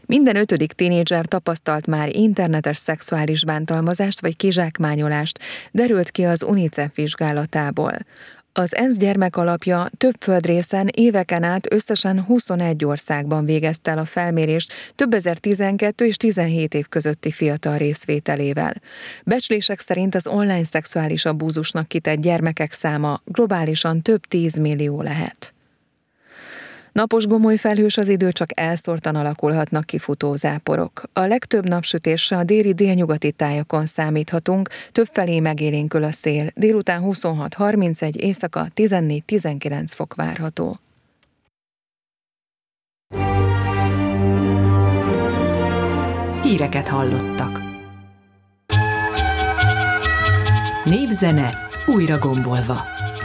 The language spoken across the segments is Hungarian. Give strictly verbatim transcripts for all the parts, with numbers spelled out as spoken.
Minden ötödik tínédzser tapasztalt már internetes szexuális bántalmazást vagy kizsákmányolást, derült ki az UNICEF vizsgálatából. Az ENSZ gyermekalapja több földrészen éveken át összesen huszonegy országban végezte el a felmérést több ezer tizenkettő és tizenhét év közötti fiatal részvételével. Becslések szerint az online szexuális abúzusnak kitett gyermekek száma globálisan több tízmillió lehet. Napos gomoly felhős az idő, csak elszórtan alakulhatnak ki futózáporok. A legtöbb napsütésre a déli délnyugati tájakon számíthatunk, többfelé megélénkül a szél. Délután huszonhat harmincegy, éjszaka tizennégy-tizenkilenc fok várható. Híreket hallottak. Népzene újra gombolva.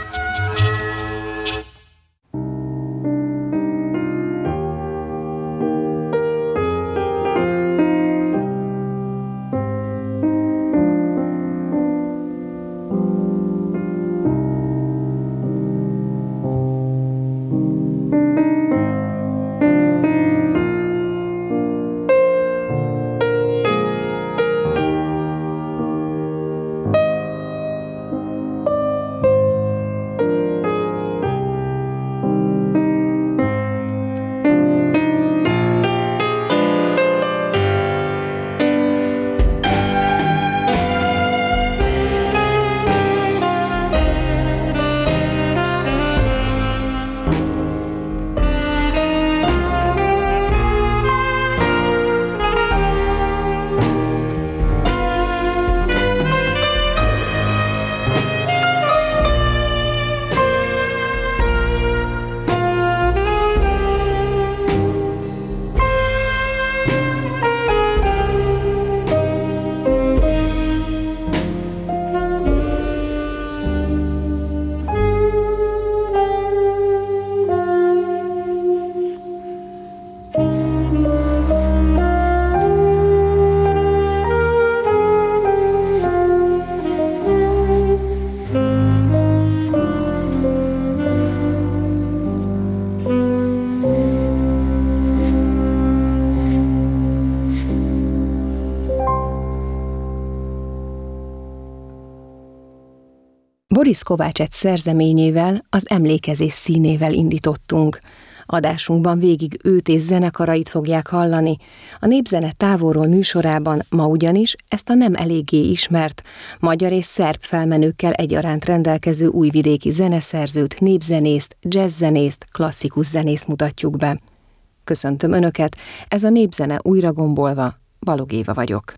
Boris Kovács egy szerzeményével, az Emlékezés színével indítottunk. Adásunkban végig őt és zenekarait fogják hallani. A Népzene távolról műsorában ma ugyanis ezt a nem eléggé ismert, magyar és szerb felmenőkkel egyaránt rendelkező újvidéki zeneszerzőt, népzenészt, jazzzenészt, klasszikus zenészt mutatjuk be. Köszöntöm Önöket, ez a Népzene újra gombolva, Balog Éva vagyok.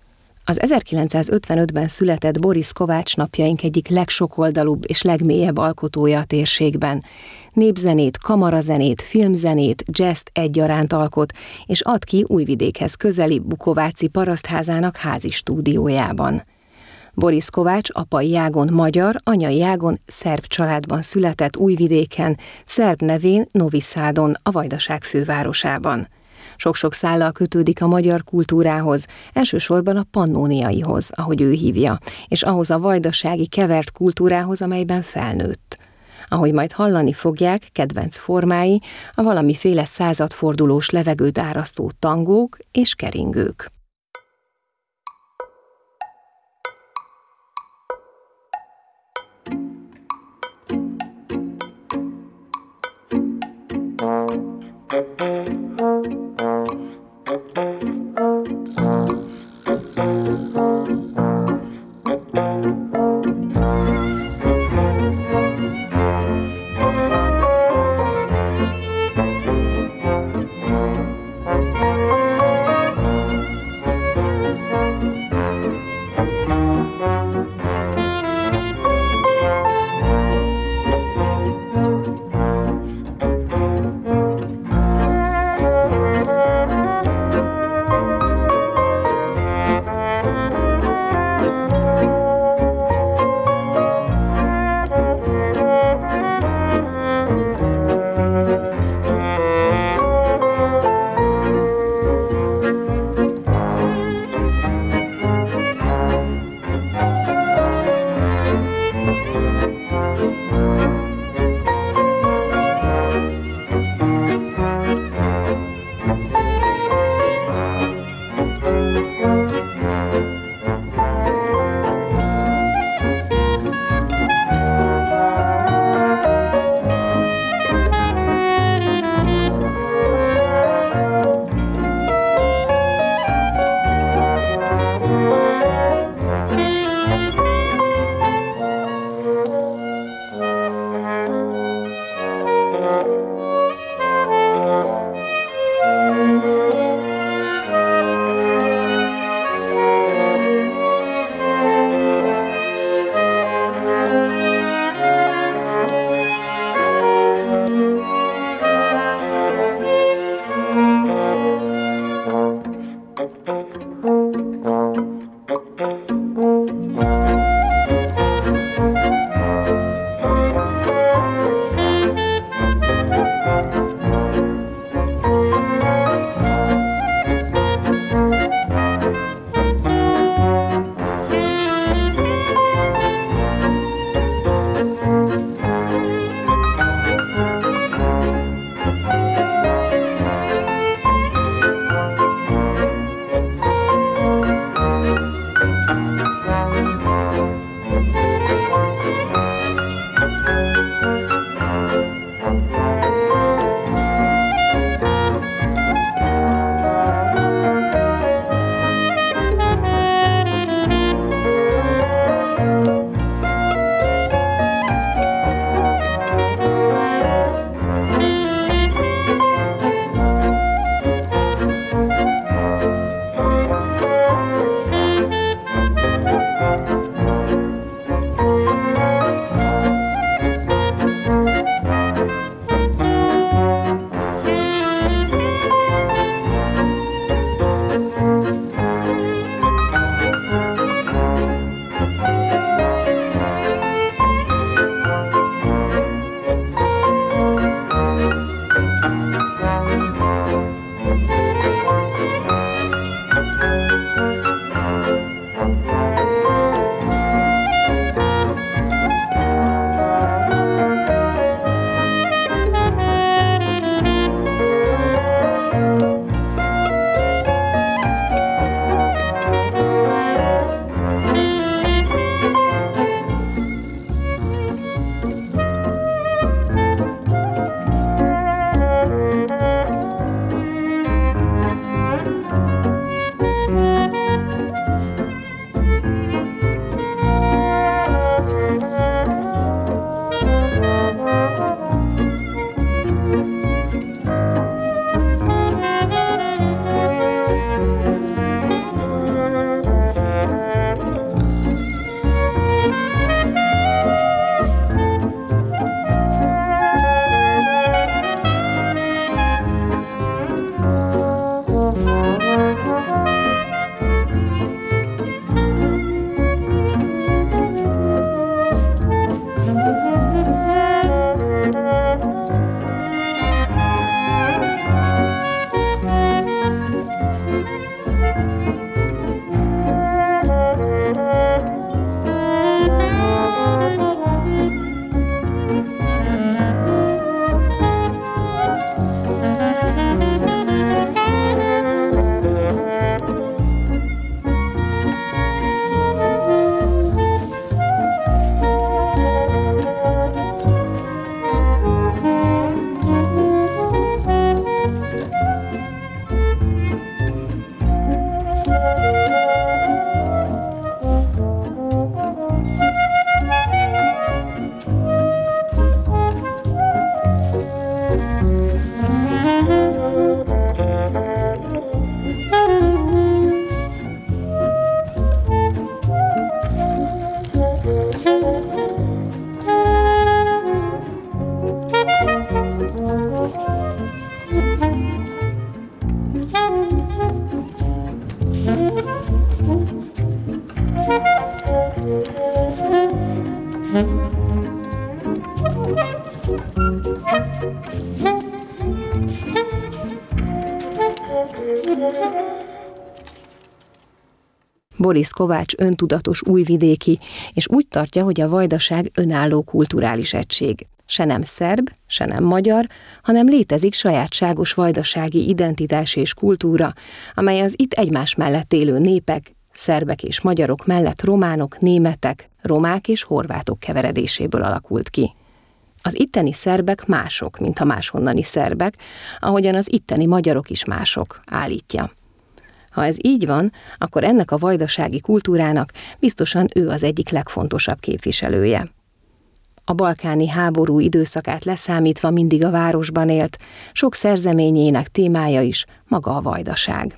Az ezerkilencszázötvenötben született Boris Kovács napjaink egyik legsokoldalúbb és legmélyebb alkotója a térségben. Népzenét, kamarazenét, filmzenét, jazzt egyaránt alkot, és ad ki Újvidékhez közeli Bukováci parasztházának házi stúdiójában. Boris Kovács apai ágon magyar, anyai ágon szerb családban született Újvidéken, szerb nevén Novi Sadon, a Vajdaság fővárosában. Sok-sok szállal kötődik a magyar kultúrához, elsősorban a pannóniaihoz, ahogy ő hívja, és ahhoz a vajdasági kevert kultúrához, amelyben felnőtt. Ahogy majd hallani fogják, kedvenc formái a valamiféle századfordulós levegőt árasztó tangók és keringők. Boris Kovács öntudatos újvidéki, és úgy tartja, hogy a Vajdaság önálló kulturális egység. Se nem szerb, se nem magyar, hanem létezik sajátságos vajdasági identitás és kultúra, amely az itt egymás mellett élő népek, szerbek és magyarok mellett románok, németek, romák és horvátok keveredéséből alakult ki. Az itteni szerbek mások, mint a máshonnani szerbek, ahogyan az itteni magyarok is mások, állítja. Ha ez így van, akkor ennek a vajdasági kultúrának biztosan ő az egyik legfontosabb képviselője. A balkáni háború időszakát leszámítva mindig a városban élt, sok szerzeményének témája is maga a Vajdaság.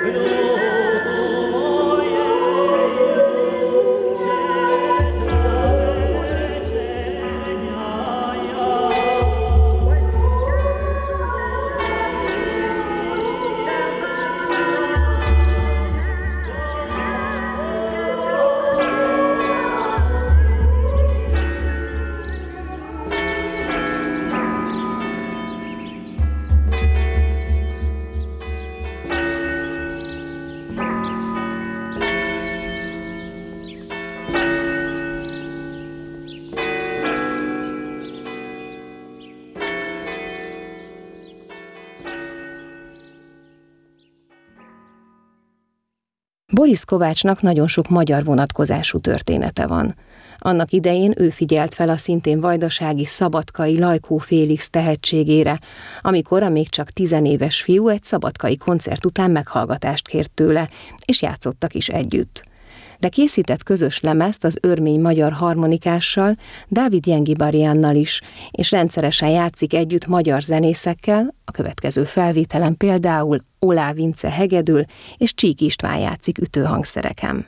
Boris Kovácsnak nagyon sok magyar vonatkozású története van. Annak idején ő figyelt fel a szintén vajdasági szabadkai Lajkó Félix tehetségére, amikor a még csak tizenéves fiú egy szabadkai koncert után meghallgatást kért tőle, és játszottak is együtt. De készített közös lemezt az örmény magyar harmonikással, Dávid Jengibariannal is, és rendszeresen játszik együtt magyar zenészekkel, a következő felvételen például Olá Vince hegedül, és Csík István játszik ütőhangszereken.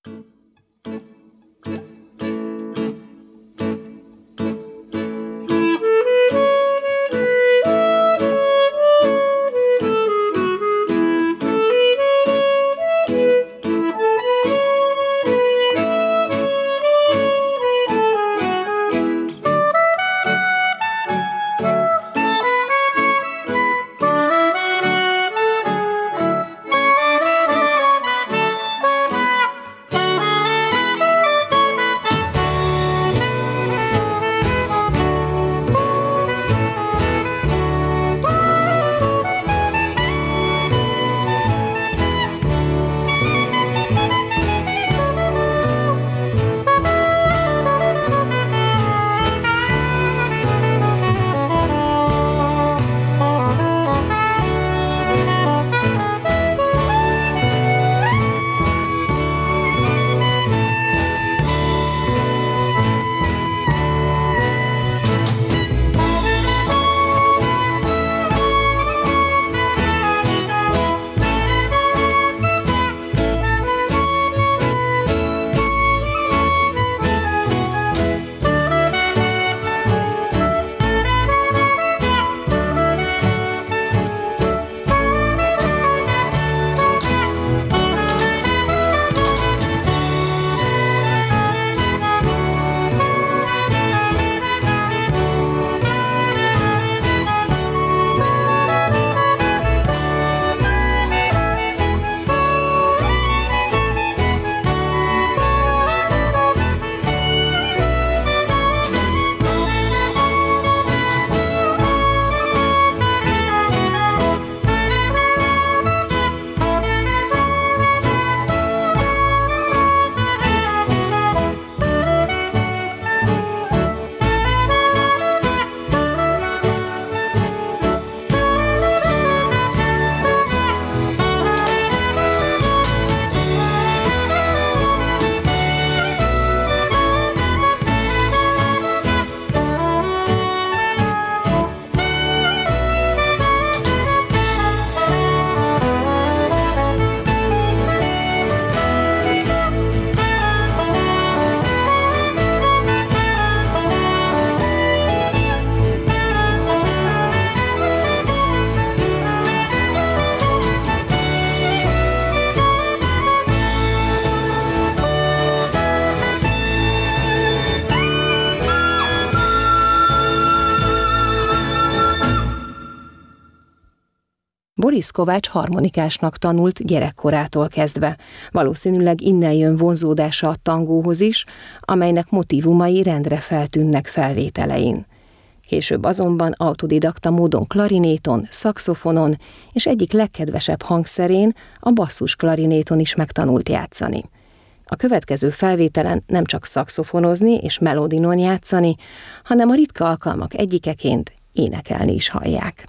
Boris Kovács harmonikásnak tanult gyerekkorától kezdve. Valószínűleg innen jön vonzódása a tangóhoz is, amelynek motívumai rendre feltűnnek felvételein. Később azonban autodidakta módon klarinéton, szaxofonon és egyik legkedvesebb hangszerén, a basszus klarinéton is megtanult játszani. A következő felvételen nem csak szaxofonozni és melodinon játszani, hanem a ritka alkalmak egyikeként énekelni is hallják.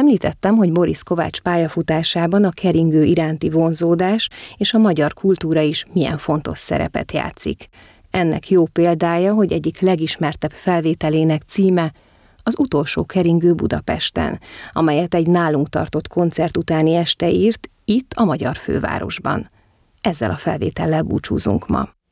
Említettem, hogy Boris Kovács pályafutásában a keringő iránti vonzódás és a magyar kultúra is milyen fontos szerepet játszik. Ennek jó példája, hogy egyik legismertebb felvételének címe Az utolsó keringő Budapesten, amelyet egy nálunk tartott koncert utáni este írt, itt a magyar fővárosban. Ezzel a felvétellel búcsúzunk ma.